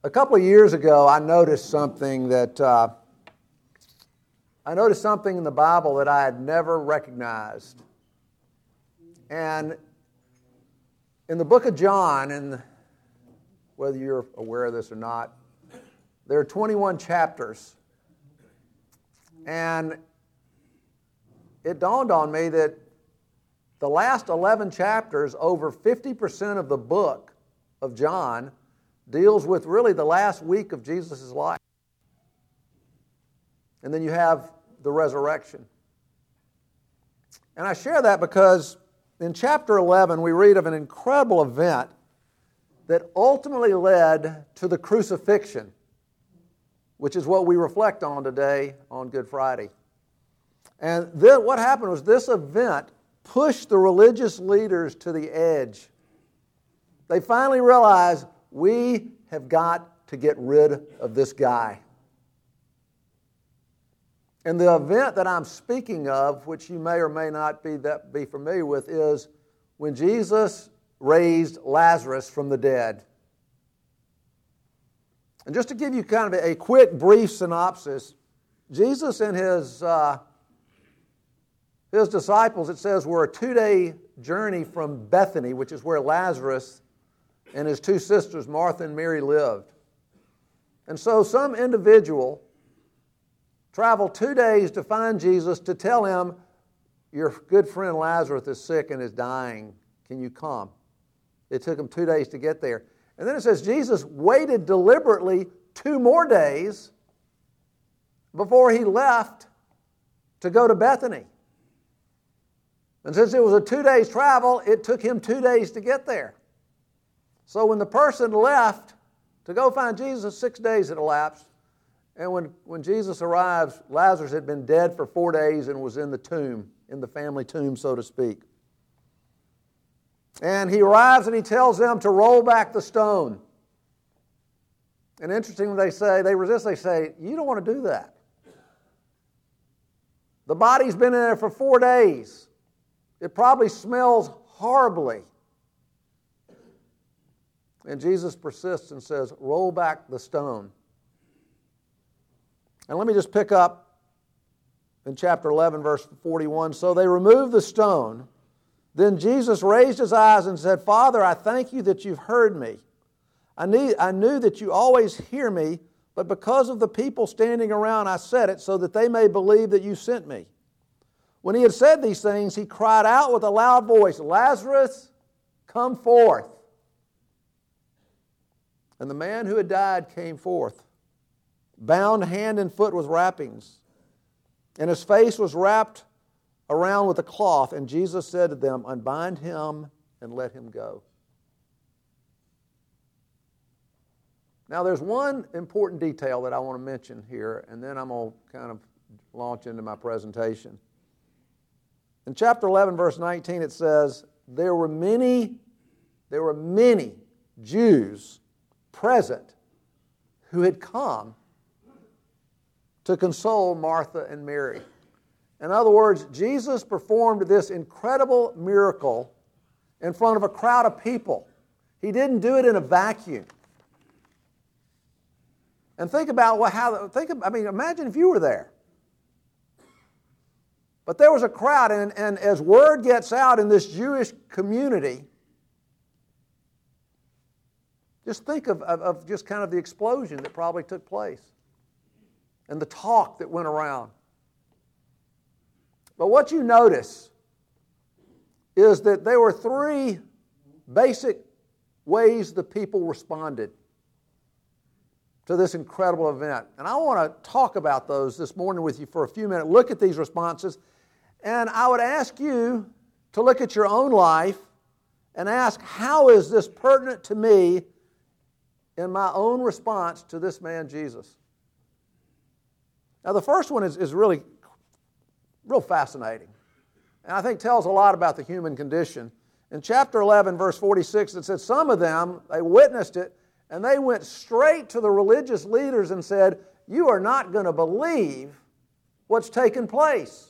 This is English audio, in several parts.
A couple of years ago, I noticed something in the Bible that I had never recognized. And in the book of John, and whether you're aware of this or not, there are 21 chapters. And it dawned on me that the last 11 chapters, over 50% of the book of John, deals with really the last week of Jesus' life. And then you have the resurrection. And I share that because in chapter 11 we read of an incredible event that ultimately led to the crucifixion, which is what we reflect on today on Good Friday. And then what happened was this event pushed the religious leaders to the edge. They finally realized, we have got to get rid of this guy. And the event that I'm speaking of, which you may or may not be familiar with, is when Jesus raised Lazarus from the dead. And just to give you kind of a quick, brief synopsis, Jesus and his disciples, it says, were a 2-day journey from Bethany, which is where Lazarus and his two sisters, Martha and Mary, lived. And so some individual traveled 2 days to find Jesus to tell him, your good friend Lazarus is sick and is dying. Can you come? It took him 2 days to get there. And then it says Jesus waited deliberately 2 more days before he left to go to Bethany. And since it was a 2 days travel, it took him 2 days to get there. So when the person left to go find Jesus, 6 days had elapsed. And when Jesus arrives, Lazarus had been dead for 4 days and was in the tomb, in the family tomb, so to speak. And he arrives and he tells them to roll back the stone. And interestingly, they resist. They say, you don't want to do that. The body's been in there for 4 days. It probably smells horribly. And Jesus persists and says, roll back the stone. And let me just pick up in chapter 11, verse 41. So they removed the stone. Then Jesus raised his eyes and said, Father, I thank you that you've heard me. I knew that you always hear me, but because of the people standing around, I said it so that they may believe that you sent me. When he had said these things, he cried out with a loud voice, Lazarus, come forth. And the man who had died came forth, bound hand and foot with wrappings, and his face was wrapped around with a cloth. And Jesus said to them, unbind him and let him go. Now there's one important detail that I want to mention here, and then I'm going to kind of launch into my presentation. In chapter 11, verse 19, it says, there were many Jews present who had come to console Martha and Mary. In other words, Jesus performed this incredible miracle in front of a crowd of people. He didn't do it in a vacuum. And think about imagine if you were there. But there was a crowd, and as word gets out in this Jewish community, just think of just kind of the explosion that probably took place and the talk that went around. But what you notice is that there were 3 basic ways the people responded to this incredible event. And I want to talk about those this morning with you for a few minutes. Look at these responses. And I would ask you to look at your own life and ask, how is this pertinent to me in my own response to this man, Jesus? Now, the first one is really real fascinating, and I think tells a lot about the human condition. In chapter 11, verse 46, it says, some of them, they witnessed it, and they went straight to the religious leaders and said, you are not going to believe what's taken place.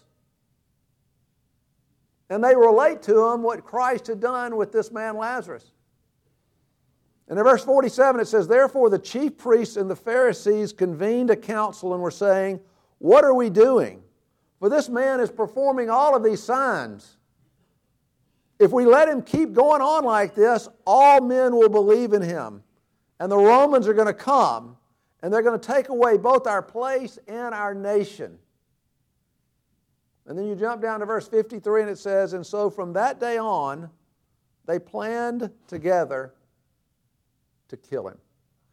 And they relate to them what Christ had done with this man Lazarus. And in verse 47 it says, "Therefore the chief priests and the Pharisees convened a council and were saying, 'What are we doing? For this man is performing all of these signs. If we let him keep going on like this, all men will believe in him. And the Romans are going to come, and they're going to take away both our place and our nation.'" And then you jump down to verse 53 and it says, "And so from that day on, they planned together to kill him."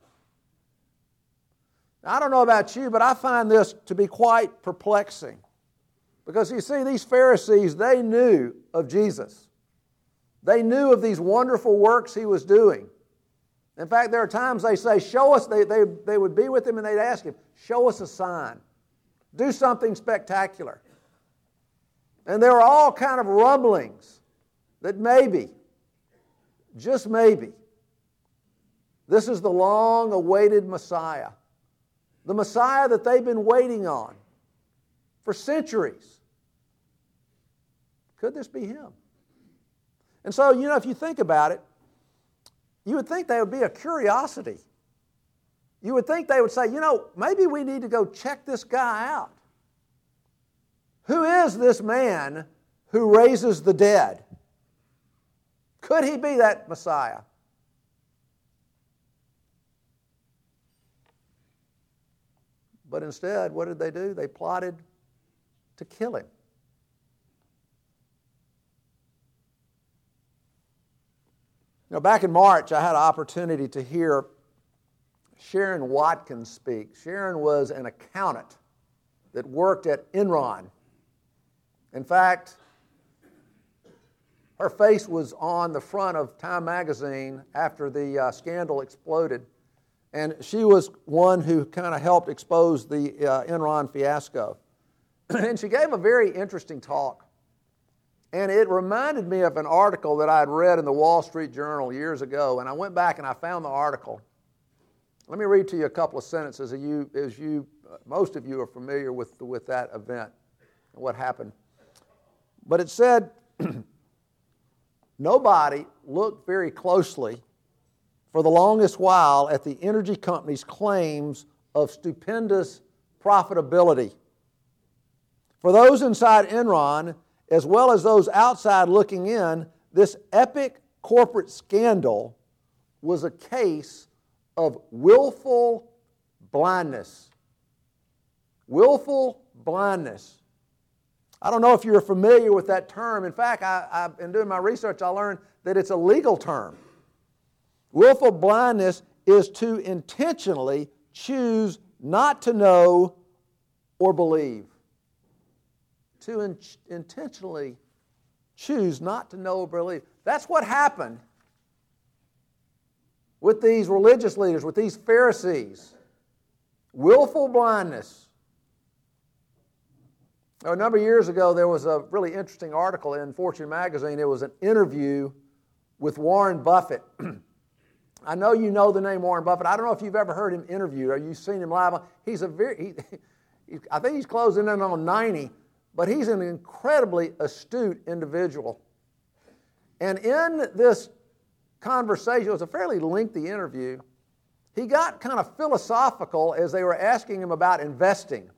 Now, I don't know about you, but I find this to be quite perplexing. Because you see, these Pharisees, they knew of Jesus. They knew of these wonderful works he was doing. In fact, there are times they say, "Show us," they would be with him and they'd ask him, "Show us a sign. Do something spectacular." And there were all kind of rumblings that maybe, just maybe, this is the long-awaited Messiah. The Messiah that they've been waiting on for centuries. Could this be him? And so, if you think about it, you would think there would be a curiosity. You would think they would say, maybe we need to go check this guy out. Who is this man who raises the dead? Could he be that Messiah? But instead, what did they do? They plotted to kill him. Back in March, I had an opportunity to hear Sharon Watkins speak. Sharon was an accountant that worked at Enron. In fact, her face was on the front of Time magazine after the scandal exploded. And she was one who kind of helped expose the Enron fiasco. And she gave a very interesting talk. And it reminded me of an article that I had read in the Wall Street Journal years ago. And I went back and I found the article. Let me read to you a couple of sentences as most of you are familiar with that event and what happened. But it said, "Nobody looked very closely for the longest while at the energy company's claims of stupendous profitability. For those inside Enron, as well as those outside looking in, this epic corporate scandal was a case of willful blindness." Willful blindness. I don't know if you're familiar with that term. In fact, in doing my research, I learned that it's a legal term. Willful blindness is to intentionally choose not to know or believe. To intentionally choose not to know or believe. That's what happened with these religious leaders, with these Pharisees. Willful blindness. A number of years ago, there was a really interesting article in Fortune magazine. It was an interview with Warren Buffett. I know you know the name Warren Buffett. I don't know if you've ever heard him interviewed or you've seen him live. I think he's closing in on 90, but he's an incredibly astute individual. And in this conversation, it was a fairly lengthy interview, he got kind of philosophical as they were asking him about investing.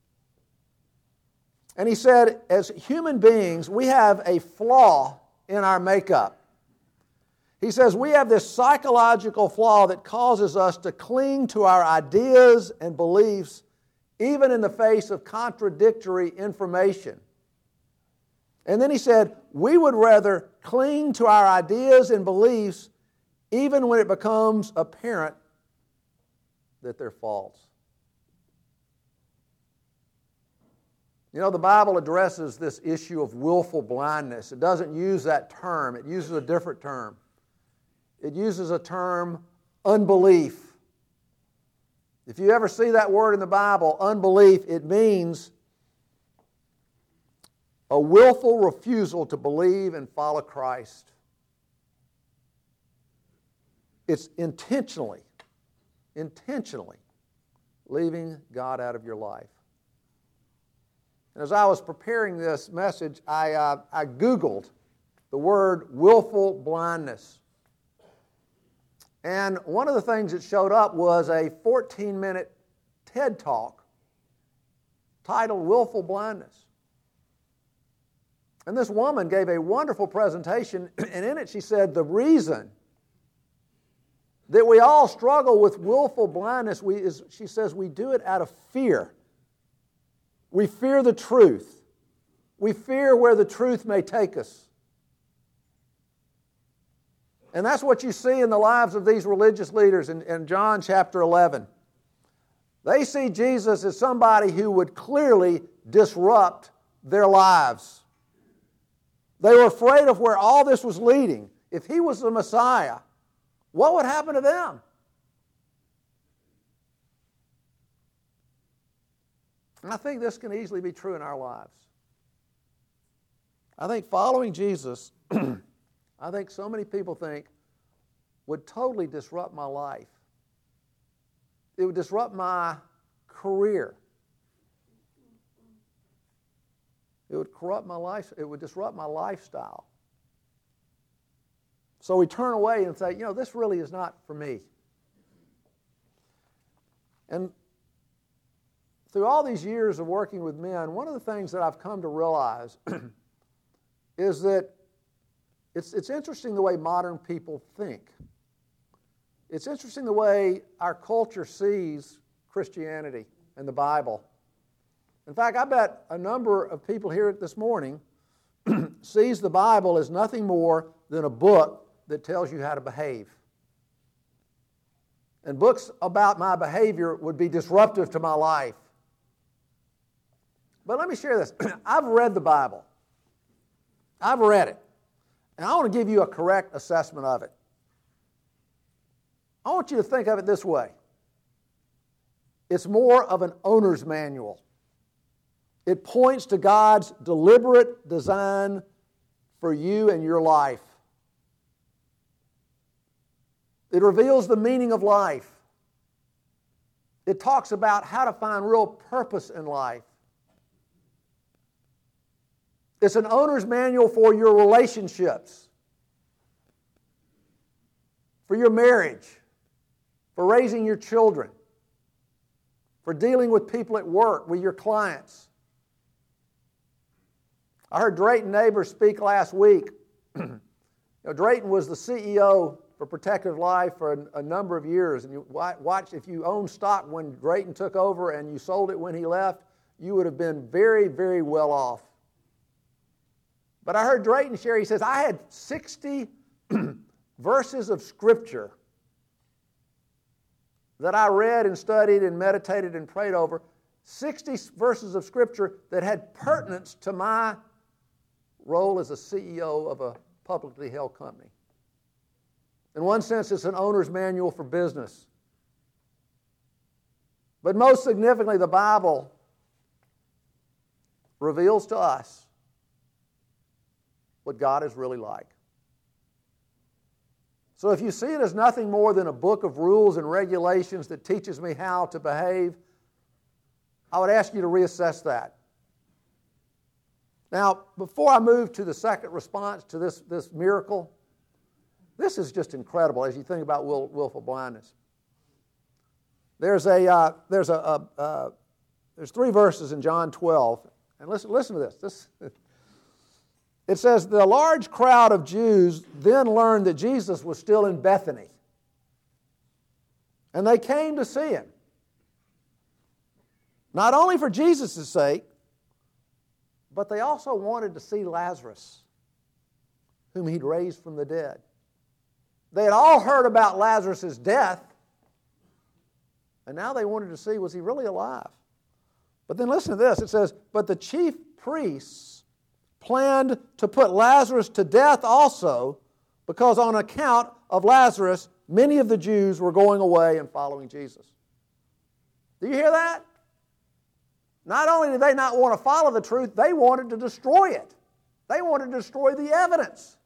And he said, as human beings, we have a flaw in our makeup. He says, we have this psychological flaw that causes us to cling to our ideas and beliefs even in the face of contradictory information. And then he said, we would rather cling to our ideas and beliefs even when it becomes apparent that they're false. You know, the Bible addresses this issue of willful blindness. It doesn't use that term. It uses a different term. It uses a term, unbelief. If you ever see that word in the Bible, unbelief, it means a willful refusal to believe and follow Christ. It's intentionally leaving God out of your life. And as I was preparing this message, I Googled the word willful blindness. And one of the things that showed up was a 14-minute TED Talk titled Willful Blindness. And this woman gave a wonderful presentation, and in it she said the reason that we all struggle with willful blindness, she says we do it out of fear. We fear the truth. We fear where the truth may take us. And that's what you see in the lives of these religious leaders in John chapter 11. They see Jesus as somebody who would clearly disrupt their lives. They were afraid of where all this was leading. If he was the Messiah, what would happen to them? And I think this can easily be true in our lives. I think following Jesus, I think so many people think, would totally disrupt my life. It would disrupt my career. It would corrupt my life. It would disrupt my lifestyle. So we turn away and say, this really is not for me. And through all these years of working with men, one of the things that I've come to realize is that it's interesting the way modern people think. It's interesting the way our culture sees Christianity and the Bible. In fact, I bet a number of people here this morning sees the Bible as nothing more than a book that tells you how to behave. And books about my behavior would be disruptive to my life. But let me share this. I've read the Bible. I've read it. And I want to give you a correct assessment of it. I want you to think of it this way. It's more of an owner's manual. It points to God's deliberate design for you and your life. It reveals the meaning of life. It talks about how to find real purpose in life. It's an owner's manual for your relationships, for your marriage, for raising your children, for dealing with people at work, with your clients. I heard Drayton Neighbors speak last week. Drayton was the CEO for Protective Life for a number of years. And you watch, if you owned stock when Drayton took over and you sold it when he left, you would have been very, very well off. But I heard Drayton share, he says, I had 60 verses of Scripture that I read and studied and meditated and prayed over, 60 verses of Scripture that had pertinence to my role as a CEO of a publicly held company. In one sense, it's an owner's manual for business. But most significantly, the Bible reveals to us what God is really like. So if you see it as nothing more than a book of rules and regulations that teaches me how to behave, I would ask you to reassess that. Now, before I move to the second response to this miracle, this is just incredible as you think about willful blindness. There's 3 verses in John 12, and listen to this. It says, the large crowd of Jews then learned that Jesus was still in Bethany. And they came to see him. Not only for Jesus' sake, but they also wanted to see Lazarus, whom he'd raised from the dead. They had all heard about Lazarus' death, and now they wanted to see, was he really alive? But then listen to this. It says, but the chief priests planned to put Lazarus to death also, because on account of Lazarus, many of the Jews were going away and following Jesus. Do you hear that? Not only did they not want to follow the truth, they wanted to destroy it. They wanted to destroy the evidence.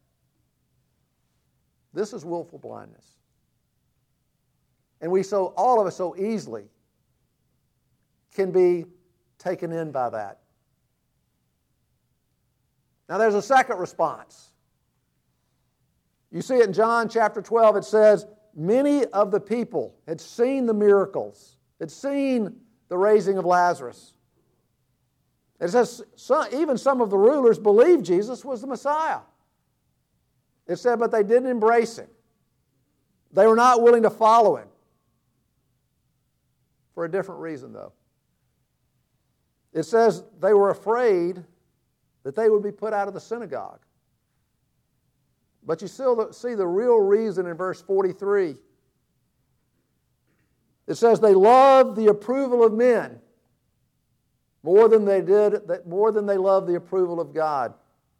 This is willful blindness. And all of us so easily can be taken in by that. Now there's a second response. You see it in John chapter 12. It says, many of the people had seen the miracles, had seen the raising of Lazarus. It says even some of the rulers believed Jesus was the Messiah. It said, but they didn't embrace Him. They were not willing to follow Him. For a different reason, though. It says they were afraid that they would be put out of the synagogue. But you still see the real reason in verse 43. It says they loved the approval of men more than they loved the approval of God.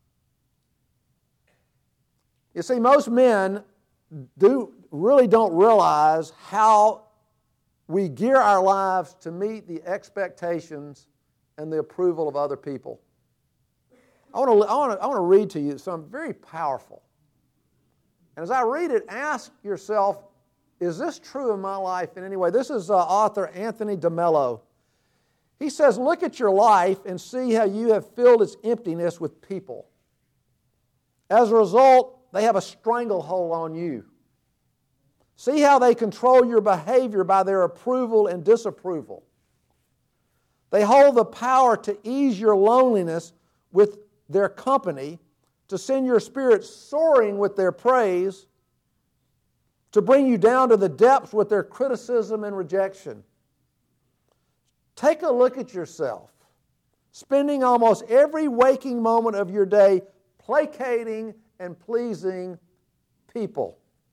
You see, most men really don't realize how we gear our lives to meet the expectations and the approval of other people. I want to read to you something very powerful. And as I read it, ask yourself, is this true in my life in any way? This is author Anthony DeMello. He says, look at your life and see how you have filled its emptiness with people. As a result, they have a stranglehold on you. See how they control your behavior by their approval and disapproval. They hold the power to ease your loneliness with their company, to send your spirit soaring with their praise, to bring you down to the depths with their criticism and rejection. Take a look at yourself, spending almost every waking moment of your day placating and pleasing people,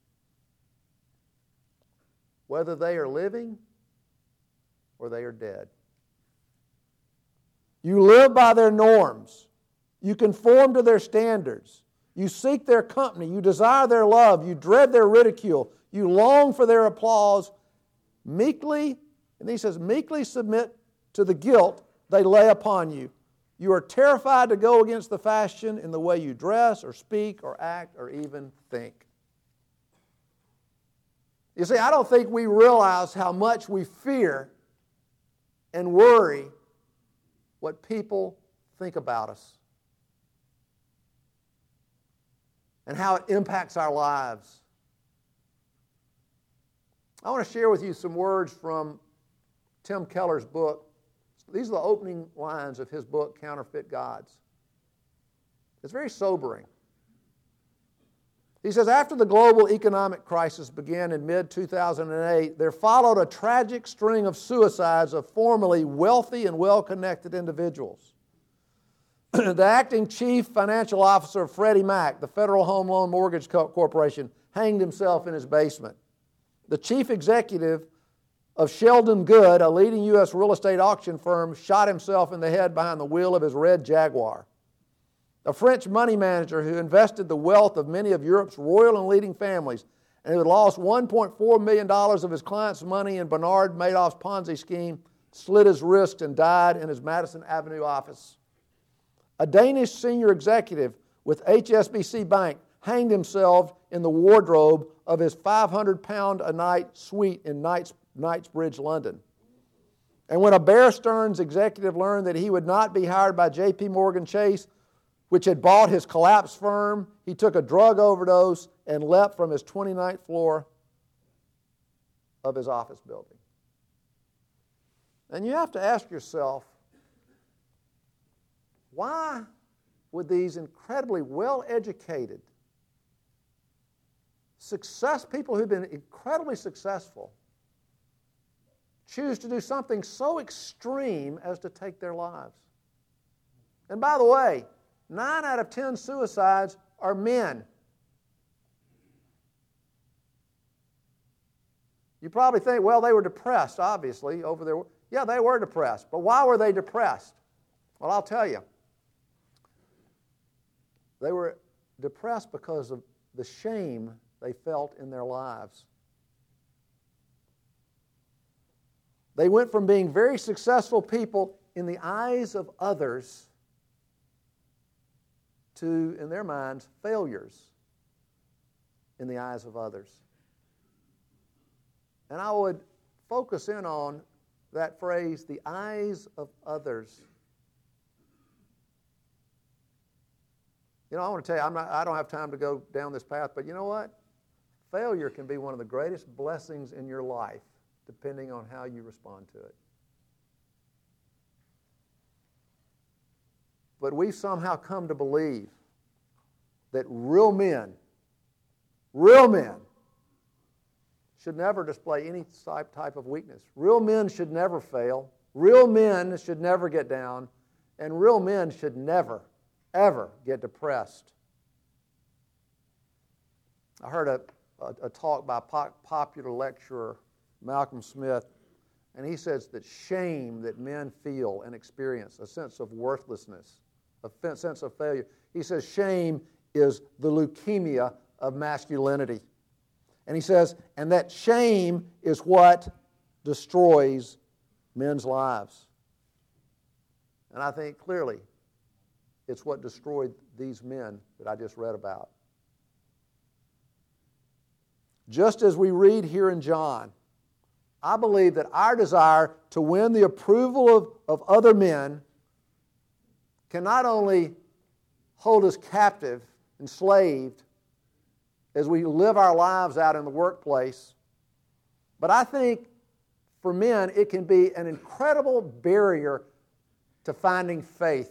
whether they are living or they are dead. You live by their norms. You conform to their standards. You seek their company. You desire their love. You dread their ridicule. You long for their applause. Meekly, and he says, meekly submit to the guilt they lay upon you. You are terrified to go against the fashion in the way you dress or speak or act or even think. You see, I don't think we realize how much we fear and worry what people think about us and how it impacts our lives. I want to share with you some words from Tim Keller's book. These are the opening lines of his book, Counterfeit Gods. It's very sobering. He says, after the global economic crisis began in mid-2008, there followed a tragic string of suicides of formerly wealthy and well-connected individuals. The acting chief financial officer of Freddie Mac, the Federal Home Loan Mortgage Corporation, hanged himself in his basement. The chief executive of Sheldon Good, a leading U.S. real estate auction firm, shot himself in the head behind the wheel of his red Jaguar. A French money manager who invested the wealth of many of Europe's royal and leading families and who had lost $1.4 million of his clients' money in Bernard Madoff's Ponzi scheme slit his wrist and died in his Madison Avenue office. A Danish senior executive with HSBC Bank hanged himself in the wardrobe of his 500-pound-a-night suite in Knightsbridge, London. And when a Bear Stearns executive learned that he would not be hired by J.P. Morgan Chase, which had bought his collapsed firm, he took a drug overdose and leapt from his 29th floor of his office building. And you have to ask yourself, why would these incredibly well-educated, people who've been incredibly successful choose to do something so extreme as to take their lives? And by the way, 9 out of 10 suicides are men. You probably think, well, they were depressed, obviously, over their... Yeah, they were depressed. But why were they depressed? Well, I'll tell you. They were depressed because of the shame they felt in their lives. They went from being very successful people in the eyes of others to, in their minds, failures in the eyes of others. And I would focus in on that phrase, the eyes of others. You know, I want to tell you, I don't have time to go down this path, but you know what? failure can be one of the greatest blessings in your life, depending on how you respond to it. But we've somehow come to believe that real men, should never display any type of weakness. Real men should never fail. Real men should never get down. And real men should never, ever get depressed. I heard a talk by popular lecturer Malcolm Smith, and he says that shame that men feel and experience, a sense of worthlessness, a sense of failure, he says shame is the leukemia of masculinity. And he says, and that shame is what destroys men's lives. And I think clearly it's what destroyed these men that I just read about. Just as we read here in John, I believe that our desire to win the approval of other men can not only hold us captive, enslaved, as we live our lives out in the workplace, but I think for men it can be an incredible barrier to finding faith.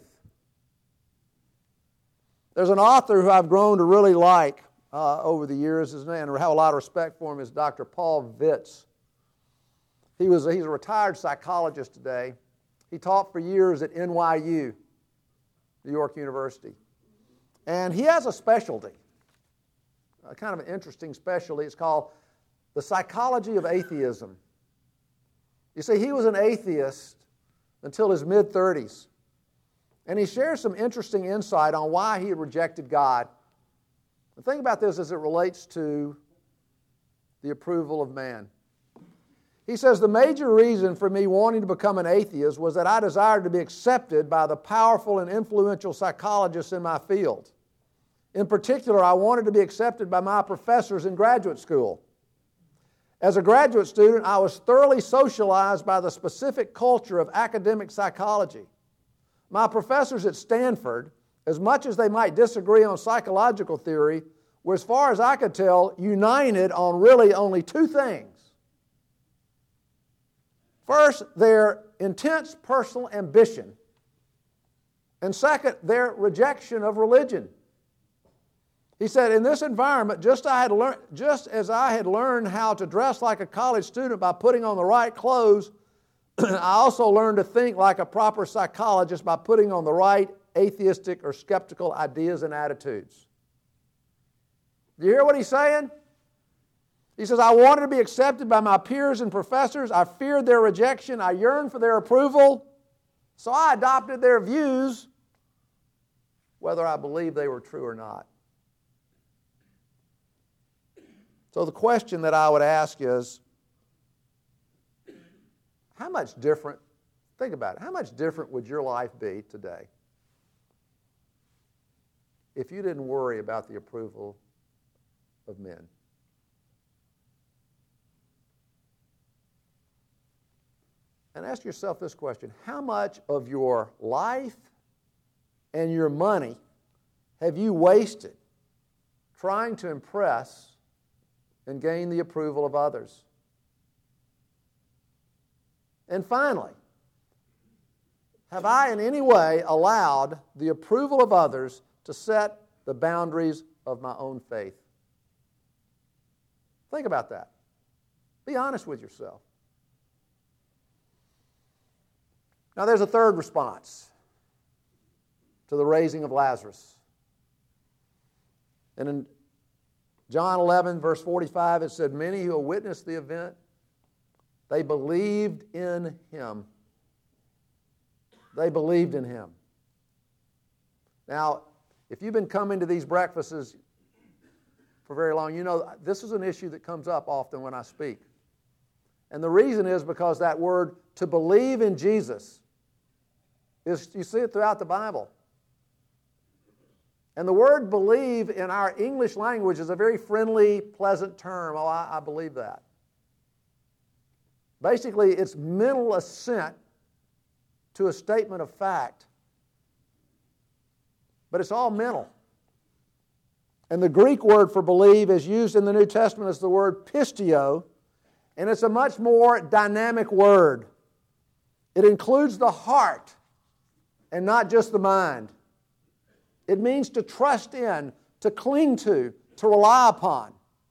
There's an author who I've grown to really like over the years, and I have a lot of respect for him, is Dr. Paul Vitz. He's a retired psychologist today. He taught for years at NYU, New York University. And he has a specialty, a kind of an interesting specialty. It's called the psychology of atheism. You see, he was an atheist until his mid-30s. And he shares some interesting insight on why he rejected God. And think about this as it relates to the approval of man. He says, the major reason for me wanting to become an atheist was that I desired to be accepted by the powerful and influential psychologists in my field. In particular, I wanted to be accepted by my professors in graduate school. As a graduate student, I was thoroughly socialized by the specific culture of academic psychology. My professors at Stanford, as much as they might disagree on psychological theory, were, as far as I could tell, united on really only two things. First, their intense personal ambition, and second, their rejection of religion. He said, in this environment, just as I had learned how to dress like a college student by putting on the right clothes, I also learned to think like a proper psychologist by putting on the right atheistic or skeptical ideas and attitudes. Do you hear what he's saying? He says, I wanted to be accepted by my peers and professors. I feared their rejection. I yearned for their approval. So I adopted their views, whether I believed they were true or not. So the question that I would ask is, how much different, think about it, how much different would your life be today if you didn't worry about the approval of men? And ask yourself this question: how much of your life and your money have you wasted trying to impress and gain the approval of others? And finally, have I in any way allowed the approval of others to set the boundaries of my own faith? Think about that. Be honest with yourself. Now, there's a third response to the raising of Lazarus. And in John 11, verse 45, it said, many who witnessed the event, they believed in him. They believed in him. Now, if you've been coming to these breakfasts for very long, you know this is an issue that comes up often when I speak. And the reason is because that word, to believe in Jesus, you see it throughout the Bible. And the word believe in our English language is a very friendly, pleasant term. Oh, I believe that. Basically, it's mental assent to a statement of fact. But it's all mental. And the Greek word for believe is used in the New Testament as the word pistio, and it's a much more dynamic word. It includes the heart and not just the mind. It means to trust in, to cling to rely upon.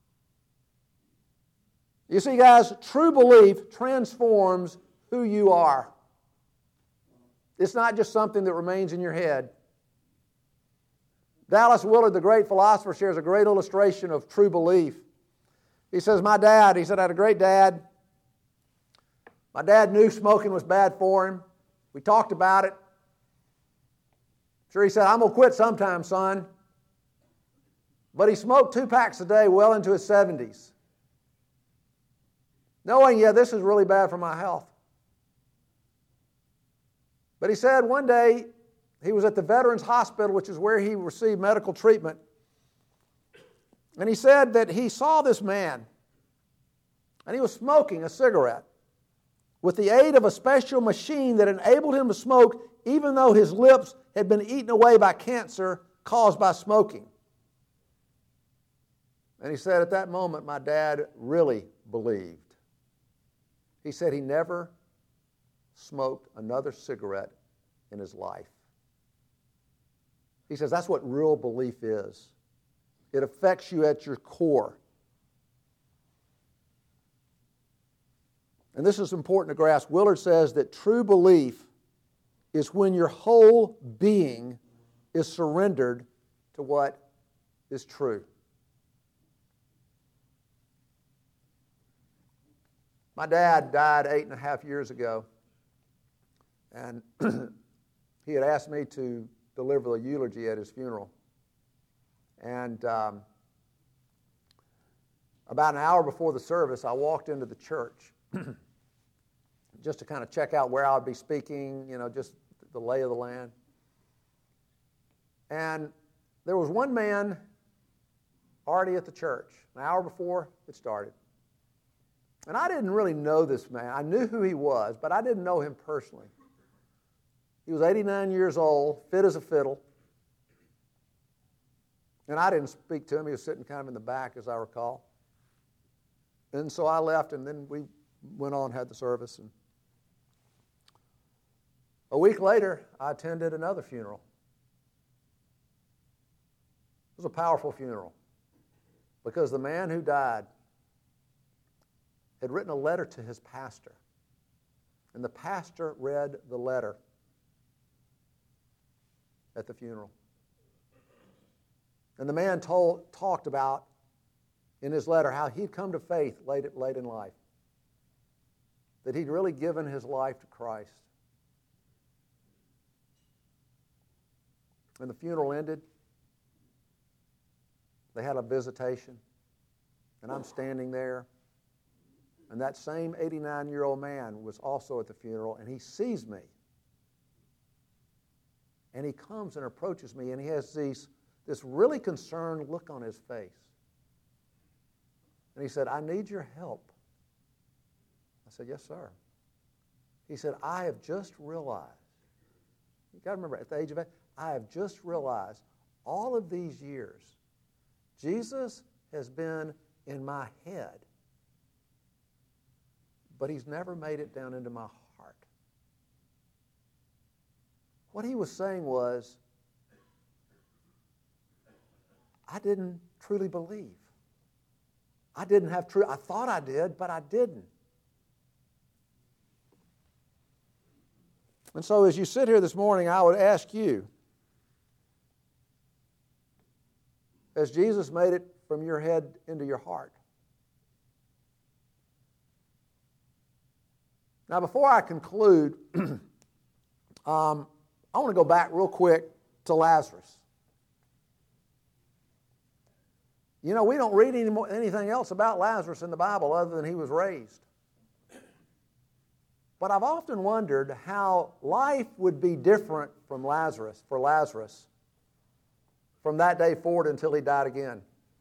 You see, guys, true belief transforms who you are. It's not just something that remains in your head. Dallas Willard, the great philosopher, shares a great illustration of true belief. He says, I had a great dad. My dad knew smoking was bad for him. We talked about it. Sure, he said, I'm going to quit sometime, son. But he smoked 2 packs a day well into his 70s. Knowing, this is really bad for my health. But he said one day he was at the Veterans Hospital, which is where he received medical treatment. And he said that he saw this man, and he was smoking a cigarette with the aid of a special machine that enabled him to smoke even though his lips had been eaten away by cancer caused by smoking. And he said at that moment, my dad really believed. He said he never smoked another cigarette in his life. He says that's what real belief is. It affects you at your core. And this is important to grasp. Willard says that true belief is when your whole being is surrendered to what is true. My dad died 8.5 years ago, and he had asked me to deliver the eulogy at his funeral. And about an hour before the service, I walked into the church just to kind of check out where I would be speaking, just the lay of the land. And there was one man already at the church, an hour before it started. And I didn't really know this man. I knew who he was, but I didn't know him personally. He was 89 years old, fit as a fiddle. And I didn't speak to him. He was sitting kind of in the back, as I recall. And so I left, and then we went on and had the service. And a week later, I attended another funeral. It was a powerful funeral because the man who died had written a letter to his pastor. And the pastor read the letter at the funeral. And the man talked about in his letter how he'd come to faith late in life. That he'd really given his life to Christ. And the funeral ended. They had a visitation. And I'm standing there. And that same 89-year-old man was also at the funeral, and he sees me. And he comes and approaches me, and he has this really concerned look on his face. And he said, I need your help. I said, yes, sir. He said, I have just realized, you got to remember, at the age of 8, I have just realized all of these years, Jesus has been in my head, but he's never made it down into my heart. What he was saying was, I didn't truly believe. I didn't have true. I thought I did, but I didn't. And so as you sit here this morning, I would ask you, has Jesus made it from your head into your heart? Now, before I conclude, I want to go back real quick to Lazarus. We don't read anything else about Lazarus in the Bible other than he was raised. But I've often wondered how life would be different for Lazarus from that day forward until he died again.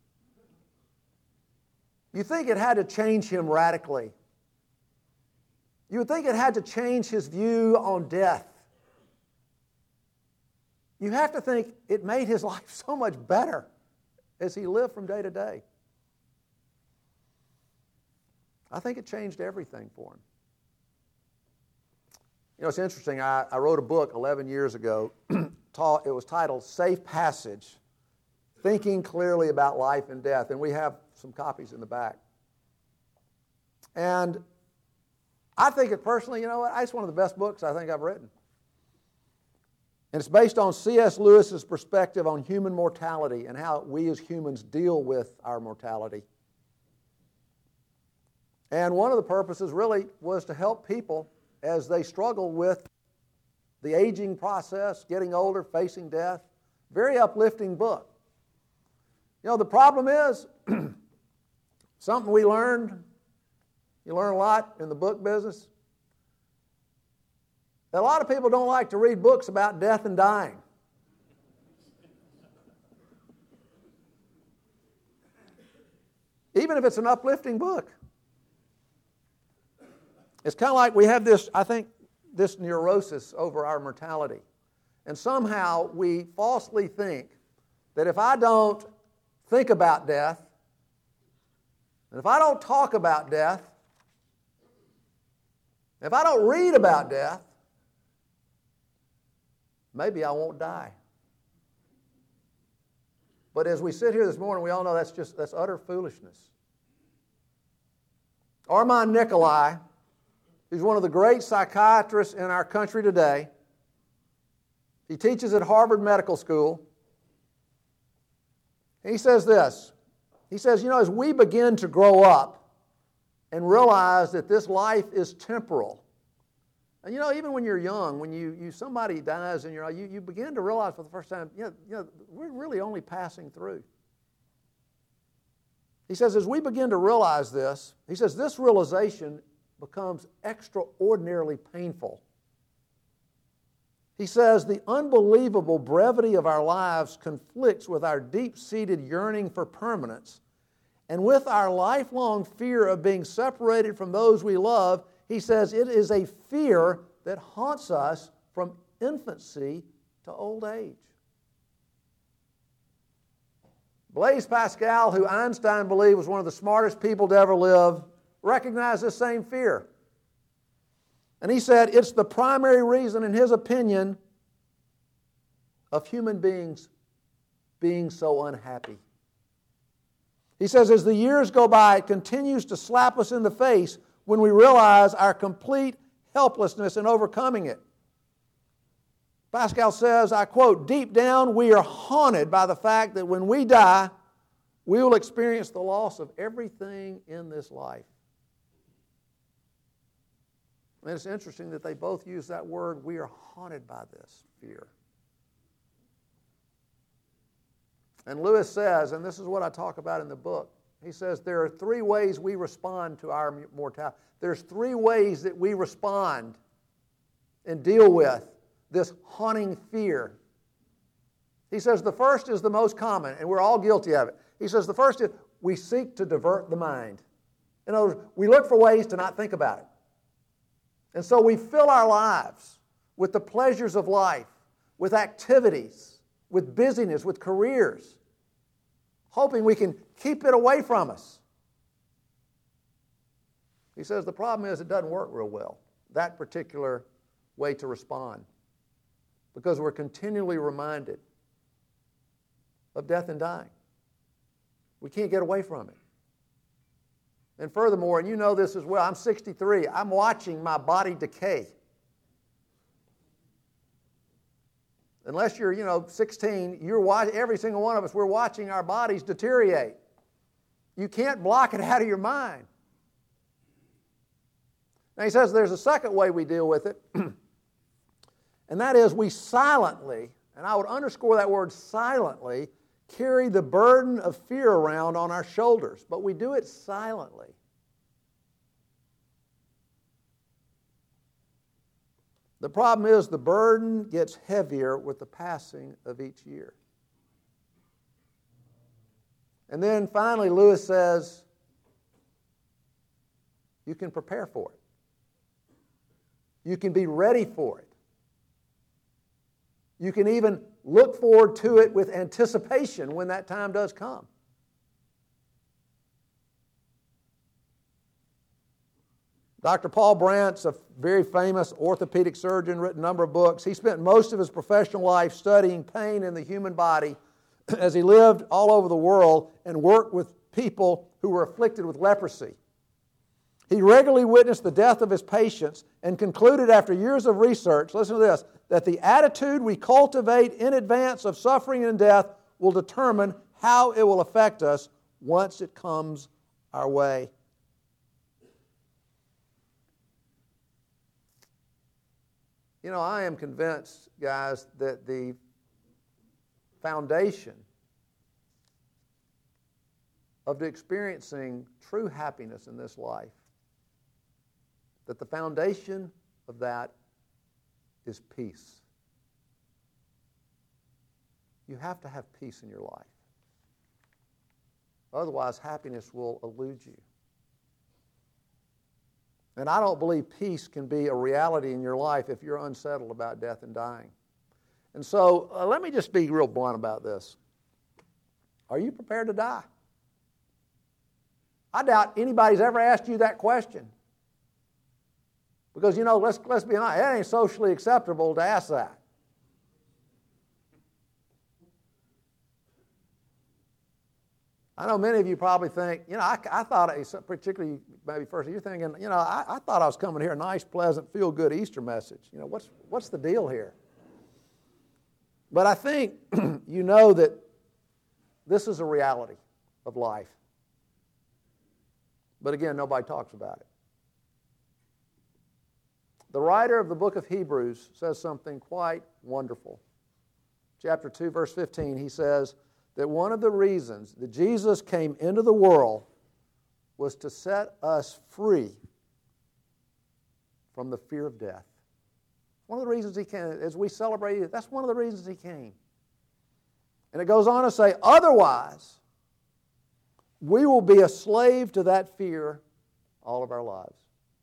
You think it had to change him radically. You would think it had to change his view on death. You have to think it made his life so much better as he lived from day to day. I think it changed everything for him. You know, it's interesting. I wrote a book 11 years ago. It was titled Safe Passage, Thinking Clearly About Life and Death. And we have some copies in the back. And I think it personally, you know what, it's one of the best books I think I've written. And it's based on C.S. Lewis's perspective on human mortality and how we as humans deal with our mortality. And one of the purposes really was to help people as they struggle with the aging process, getting older, facing death. Very uplifting book. You know, the problem is, something we learned, you learn a lot in the book business, that a lot of people don't like to read books about death and dying. Even if it's an uplifting book. It's kind of like we have this, I think, this neurosis over our mortality. And somehow we falsely think that if I don't think about death, and if I don't talk about death, if I don't read about death, maybe I won't die. But as we sit here this morning, we all know that's utter foolishness. Armand Nicolai, who's one of the great psychiatrists in our country today, he teaches at Harvard Medical School. He says this. He says, you know, as we begin to grow up and realize that this life is temporal, and you know, even when you're young, when somebody dies and you begin to realize for the first time, you know, we're really only passing through. He says, as we begin to realize this, he says, this realization becomes extraordinarily painful. He says, the unbelievable brevity of our lives conflicts with our deep-seated yearning for permanence, and with our lifelong fear of being separated from those we love. He says it is a fear that haunts us from infancy to old age. Blaise Pascal, who Einstein believed was one of the smartest people to ever live, recognized this same fear. And he said it's the primary reason, in his opinion, of human beings being so unhappy. He says as the years go by, it continues to slap us in the face when we realize our complete helplessness in overcoming it. Pascal says, I quote, deep down we are haunted by the fact that when we die, we will experience the loss of everything in this life. And it's interesting that they both use that word, we are haunted by this fear. And Lewis says, and this is what I talk about in the book, he says there are three ways we respond to our mortality. There's three ways that we respond and deal with this haunting fear. He says the first is the most common, and we're all guilty of it. He says the first is we seek to divert the mind. In other words, we look for ways to not think about it. And so we fill our lives with the pleasures of life, with activities, with busyness, with careers, hoping we can keep it away from us. He says the problem is it doesn't work real well, that particular way to respond, because we're continually reminded of death and dying. We can't get away from it. And furthermore, and you know this as well, I'm 63. I'm watching my body decay. Unless you're, 16, every single one of us, we're watching our bodies deteriorate. You can't block it out of your mind. Now he says there's a second way we deal with it, and that is we silently, and I would underscore that word silently, carry the burden of fear around on our shoulders, but we do it silently. The problem is the burden gets heavier with the passing of each year. And then finally, Lewis says, you can prepare for it. You can be ready for it. You can even look forward to it with anticipation when that time does come. Dr. Paul Brandt's a very famous orthopedic surgeon, written a number of books. He spent most of his professional life studying pain in the human body as he lived all over the world and worked with people who were afflicted with leprosy. He regularly witnessed the death of his patients and concluded after years of research, listen to this, that the attitude we cultivate in advance of suffering and death will determine how it will affect us once it comes our way. You know, I am convinced, guys, that the foundation of experiencing true happiness in this life, that the foundation of that is peace. You have to have peace in your life. Otherwise, happiness will elude you. And I don't believe peace can be a reality in your life if you're unsettled about death and dying. And so, let me just be real blunt about this. Are you prepared to die? I doubt anybody's ever asked you that question. Because, you know, let's be honest, it ain't socially acceptable to ask that. I know many of you probably think, you know, I thought, particularly maybe first, you're thinking, you know, I thought I was coming here a nice, pleasant, feel-good Easter message. You know, what's the deal here? But I think you know that this is a reality of life. But again, nobody talks about it. The writer of the book of Hebrews says something quite wonderful. Chapter 2, verse 15, he says that one of the reasons that Jesus came into the world was to set us free from the fear of death. One of the reasons he came, as we celebrate it, that's one of the reasons he came. And it goes on to say, otherwise, we will be a slave to that fear all of our lives.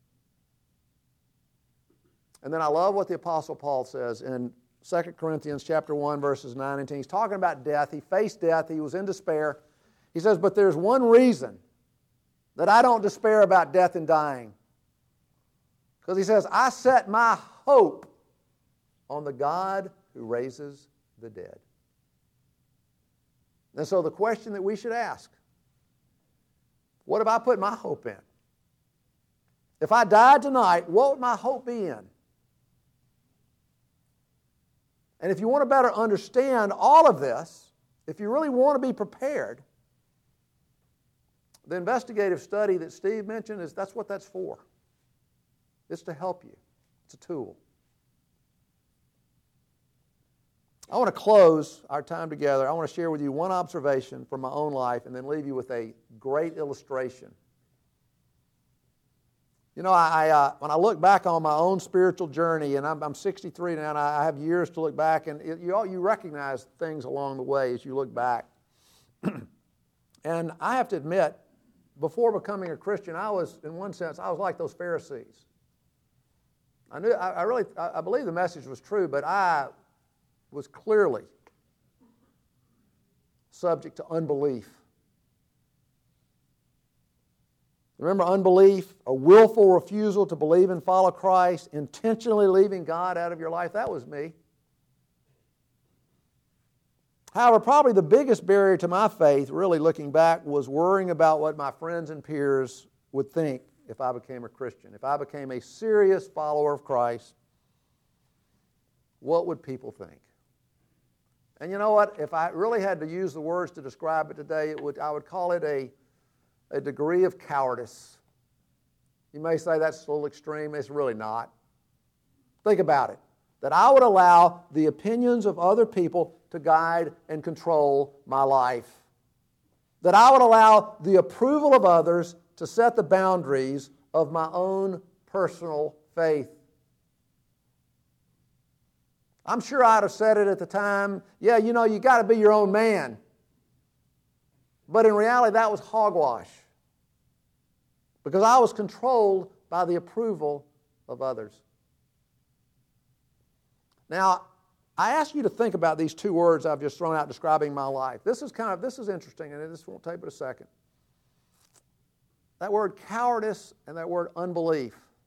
And then I love what the Apostle Paul says in 2 Corinthians chapter 1, verses 9 and 10. He's talking about death. He faced death. He was in despair. He says, but there's one reason that I don't despair about death and dying. Because he says, I set my hope on the God who raises the dead. And so the question that we should ask, what have I put my hope in? If I died tonight, what would my hope be in? And if you want to better understand all of this, if you really want to be prepared, the investigative study that Steve mentioned, that's what that's for. It's to help you. It's a tool. I want to close our time together. I want to share with you one observation from my own life and then leave you with a great illustration. You know, when I look back on my own spiritual journey, and I'm 63 now, and I have years to look back, and you recognize things along the way as you look back. And I have to admit, before becoming a Christian, I was, in one sense, I was like those Pharisees. I believe the message was true, but I was clearly subject to unbelief. Remember, unbelief, a willful refusal to believe and follow Christ, intentionally leaving God out of your life, that was me. However, probably the biggest barrier to my faith, really looking back, was worrying about what my friends and peers would think if I became a Christian. If I became a serious follower of Christ, what would people think? And you know what? If I really had to use the words to describe it today, I would call it a degree of cowardice. You may say that's a little extreme. It's really not. Think about it. That I would allow the opinions of other people to guide and control my life. That I would allow the approval of others to set the boundaries of my own personal faith. I'm sure I'd have said it at the time, yeah, you know, you got to be your own man. But in reality, that was hogwash. Because I was controlled by the approval of others. Now, I ask you to think about these two words I've just thrown out describing my life. This is interesting, and this won't take but a second. That word cowardice and that word unbelief.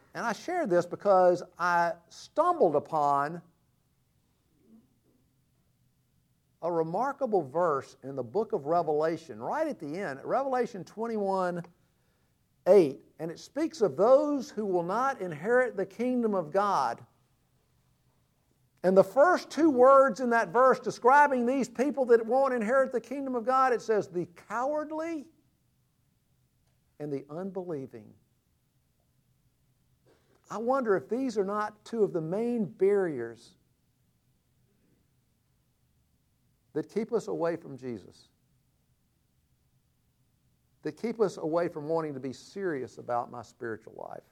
And I share this because I stumbled upon a remarkable verse in the book of Revelation, right at the end, Revelation 21:8, and it speaks of those who will not inherit the kingdom of God. And the first two words in that verse describing these people that won't inherit the kingdom of God, it says, the cowardly and the unbelieving. I wonder if these are not two of the main barriers that keep us away from Jesus, that keep us away from wanting to be serious about my spiritual life.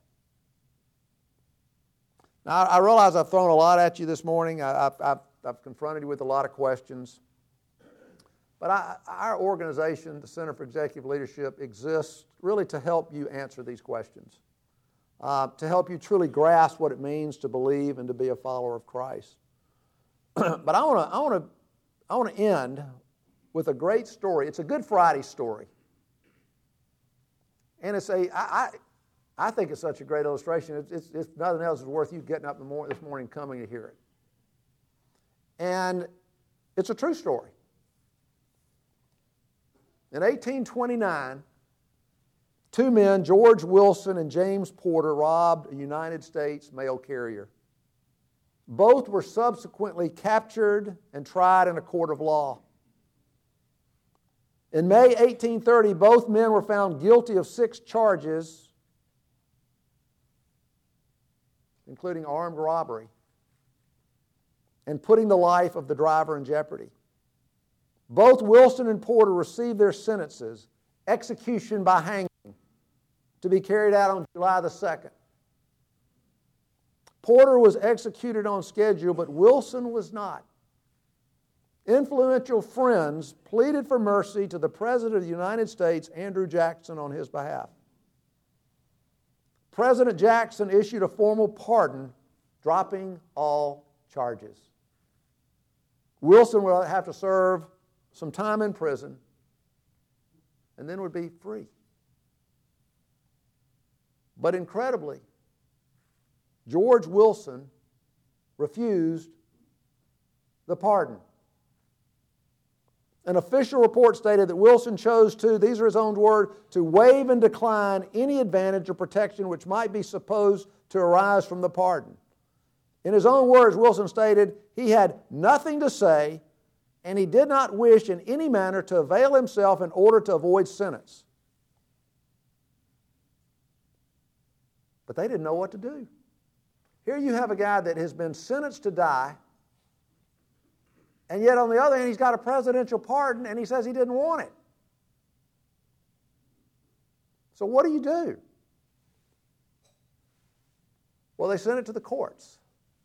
Now, I realize I've thrown a lot at you this morning. I've confronted you with a lot of questions. But our organization, the Center for Executive Leadership, exists really to help you answer these questions, to help you truly grasp what it means to believe and to be a follower of Christ. But I want to end with a great story. It's a Good Friday story. And I think it's such a great illustration. It's nothing else is worth you getting up this morning coming to hear it. And it's a true story. In 1829, two men, George Wilson and James Porter, robbed a United States mail carrier. Both were subsequently captured and tried in a court of law. In May 1830, both men were found guilty of 6 charges, including armed robbery and putting the life of the driver in jeopardy. Both Wilson and Porter received their sentences, execution by hanging, to be carried out on July the 2nd. Porter was executed on schedule, but Wilson was not. Influential friends pleaded for mercy to the President of the United States, Andrew Jackson, on his behalf. President Jackson issued a formal pardon, dropping all charges. Wilson would have to serve some time in prison and then would be free. But incredibly, George Wilson refused the pardon. An official report stated that Wilson chose to, these are his own words, to waive and decline any advantage or protection which might be supposed to arise from the pardon. In his own words, Wilson stated he had nothing to say and he did not wish in any manner to avail himself in order to avoid sentence. But they didn't know what to do. Here you have a guy that has been sentenced to die, and yet on the other hand, he's got a presidential pardon, and he says he didn't want it. So what do you do? Well, they sent it to the courts.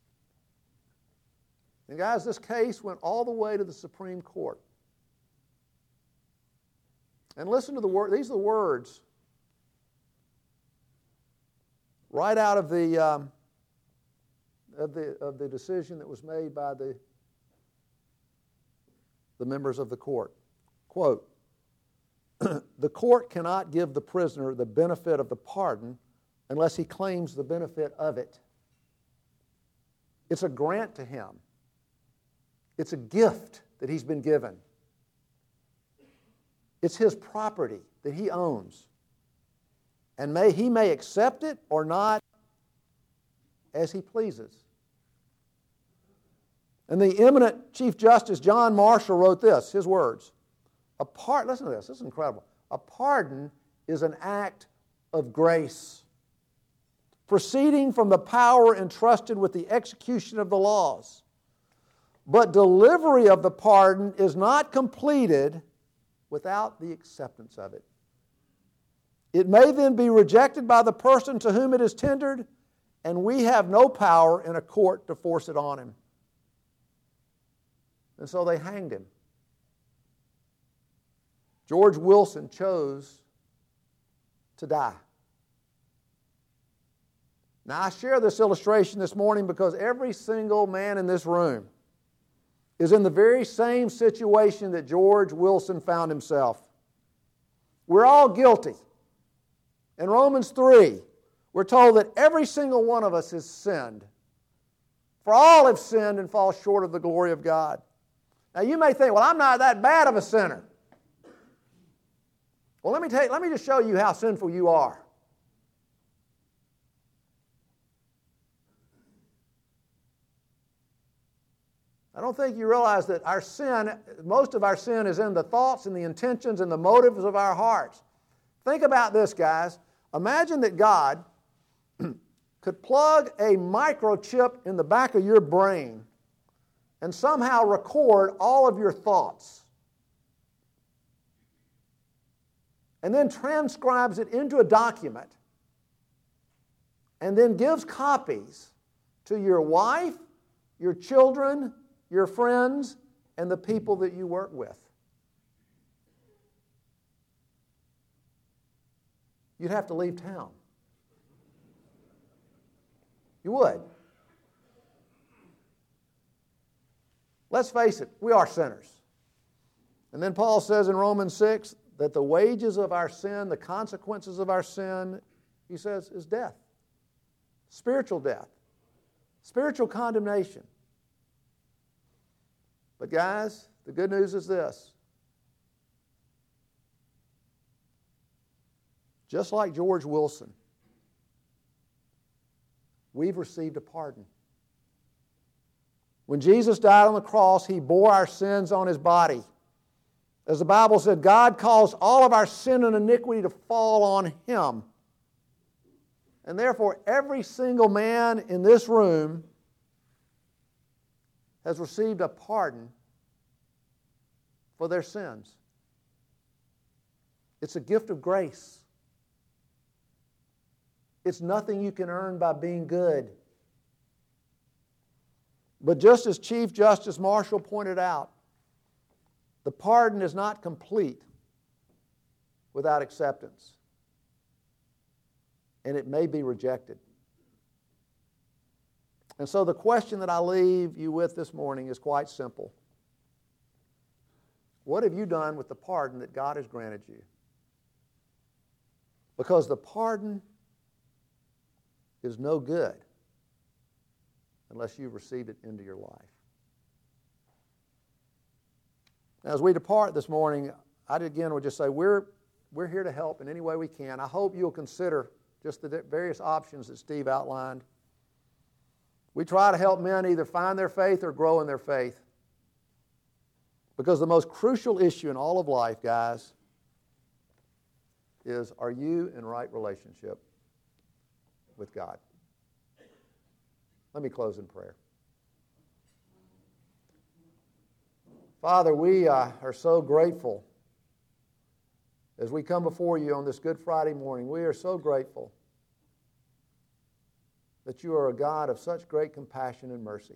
And guys, this case went all the way to the Supreme Court. And listen to the word. These are the words right out of the decision that was made by the members of the court. Quote, "The court cannot give the prisoner the benefit of the pardon unless he claims the benefit of it. It's a grant to him. It's a gift that he's been given. It's his property that he owns. And he may accept it or not as he pleases." And the eminent Chief Justice John Marshall wrote this, his words. Listen to this, this is incredible. "A pardon is an act of grace, proceeding from the power entrusted with the execution of the laws. But delivery of the pardon is not completed without the acceptance of it. It may then be rejected by the person to whom it is tendered, and we have no power in a court to force it on him." And so they hanged him. George Wilson chose to die. Now, I share this illustration this morning because every single man in this room is in the very same situation that George Wilson found himself. We're all guilty. In Romans 3, we're told that every single one of us has sinned. For all have sinned and fall short of the glory of God. Now you may think, well, I'm not that bad of a sinner. Well, let me just show you how sinful you are. I don't think you realize that our sin, most of our sin is in the thoughts and the intentions and the motives of our hearts. Think about this, guys. Imagine that God could plug a microchip in the back of your brain and somehow record all of your thoughts, and then transcribes it into a document, and then gives copies to your wife, your children, your friends, and the people that you work with. You'd have to leave town. You would. Let's face it, we are sinners. And then Paul says in Romans 6 that the wages of our sin, the consequences of our sin, he says, is death. Spiritual death. Spiritual condemnation. But guys, the good news is this. Just like George Wilson, we've received a pardon. When Jesus died on the cross, He bore our sins on His body. As the Bible said, God caused all of our sin and iniquity to fall on Him. And therefore, every single man in this room has received a pardon for their sins. It's a gift of grace. It's nothing you can earn by being good. But just as Chief Justice Marshall pointed out, the pardon is not complete without acceptance. And it may be rejected. And so the question that I leave you with this morning is quite simple. What have you done with the pardon that God has granted you? Because the pardon is no good unless you've received it into your life. Now, as we depart this morning, I again would just say we're here to help in any way we can. I hope you'll consider just the various options that Steve outlined. We try to help men either find their faith or grow in their faith. Because the most crucial issue in all of life, guys, is are you in right relationship with God? Let me close in prayer. Father, we are so grateful as we come before you on this Good Friday morning. We are so grateful that you are a God of such great compassion and mercy,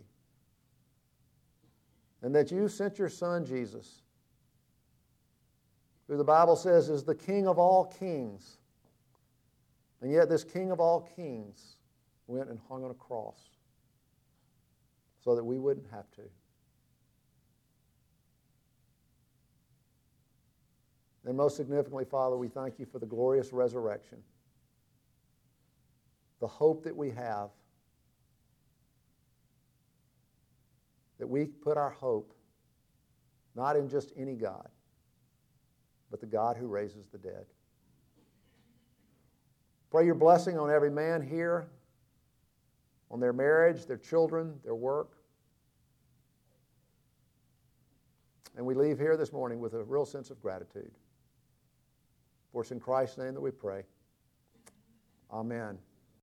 and that you sent your Son, Jesus, who the Bible says is the King of all kings. And yet this King of all kings went and hung on a cross so that we wouldn't have to. And most significantly, Father, we thank you for the glorious resurrection, the hope that we have, that we put our hope not in just any God, but the God who raises the dead. Pray your blessing on every man here, on their marriage, their children, their work. And we leave here this morning with a real sense of gratitude. For it's in Christ's name that we pray. Amen.